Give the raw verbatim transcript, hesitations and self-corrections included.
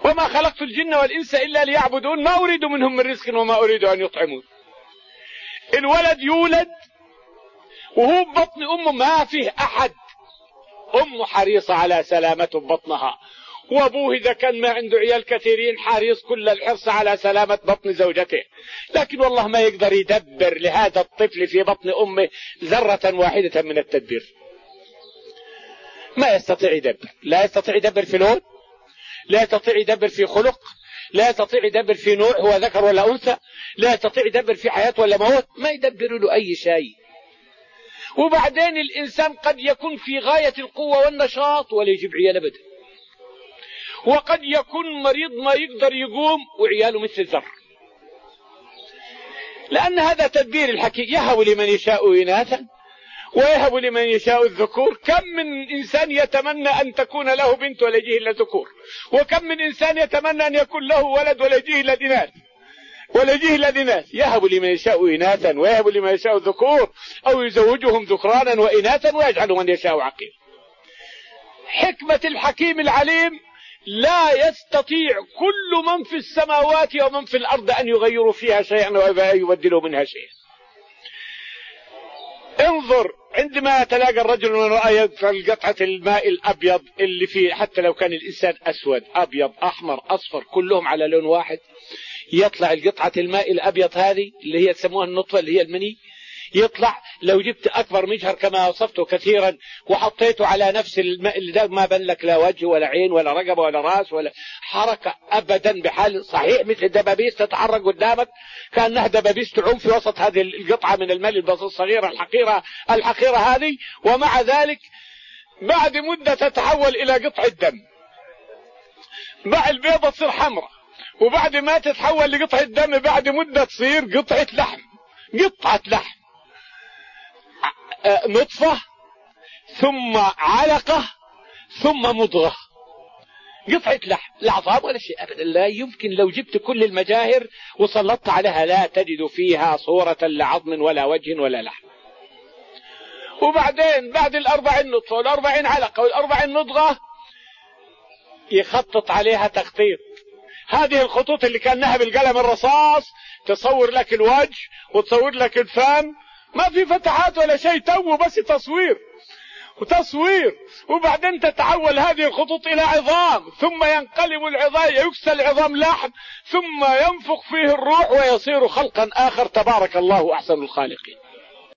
وما خلقت الجن والإنس إلا ليعبدون ما أريد منهم من رزق وما أريد أن يطعمون. الولد يولد وهو ببطن أمه ما فيه أحد، أمه حريصة على سلامة بطنها، وأبوه إذا كان ما عنده عيال كثيرين حريص كل الحرص على سلامة بطن زوجته، لكن والله ما يقدر يدبر لهذا الطفل في بطن أمه ذرة واحدة من التدبير، ما يستطيع يدبر، لا يستطيع يدبر في لون، لا يستطيع يدبر في خلق، لا يستطيع يدبر في نوع هو ذكر ولا أنثى، لا يستطيع يدبر في حياة ولا موت، ما يدبر له أي شيء. وبعدين الإنسان قد يكون في غاية القوة والنشاط ولا يجيب عيال أبدا، وقد يكون مريض ما يقدر يقوم وعياله مثل الذر، لأن هذا تدبير الحكيم، يهب لمن يشاء إناثا ويهب لمن يشاء الذكور. كم من إنسان يتمنى أن تكون له بنت ولا يجيه إلا ذكور، وكم من إنسان يتمنى أن يكون له ولد ولا يجيه إلا إناث ولا يجيه إلا إناث. يهب لمن يشاء إناثا ويهب لمن يشاء الذكور أو يزوجهم ذكرانا وإناثا ويجعل من يشاء عقيم. حكمة الحكيم العليم لا يستطيع كل من في السماوات ومن في الأرض أن يغيروا فيها شيئا ويبدلوا منها شيئا. انظر عندما تلاقى الرجل من رأى في قطعة الماء الأبيض اللي فيه، حتى لو كان الإنسان أسود أبيض أحمر أصفر كلهم على لون واحد، يطلع القطعة الماء الأبيض هذه اللي هي تسموها النطفة اللي هي المني، يطلع لو جبت أكبر مجهر كما وصفته كثيرا وحطيته على نفس الماء اللي ده ما بان لك لا وجه ولا عين ولا رقبة ولا راس ولا حركة أبدا، بحال صحيح مثل الدبابيس تتحرك قدامك كأنها دبابيس تعوم في وسط هذه القطعة من الماء البسيط الصغيرة الحقيرة الحقيرة هذه، ومع ذلك بعد مدة تتحول إلى قطعة دم، بعد البيضة تصير حمراء، وبعد ما تتحول لقطعة دم بعد مدة تصير قطعة لحم، قطعة لحم، نطفة ثم علقة ثم مضغة، قطعة لحم، لا عظام ولا شيء أبدا. لا يمكن لو جبت كل المجاهر وسلطت عليها لا تجد فيها صورة لعظم ولا وجه ولا لحم. وبعدين بعد الأربعين نطفة والأربعين علقة والأربعين مضغة يخطط عليها تخطيط، هذه الخطوط اللي كانها بالقلم الرصاص تصور لك الوجه وتصور لك الفم، ما في فتحات ولا شيء، تو بس تصوير وتصوير. وبعدين تتحول هذه الخطوط إلى عظام، ثم ينقلب العظام يكسى العظام لحم، ثم ينفخ فيه الروح ويصير خلقا آخر. تبارك الله أحسن الخالقين.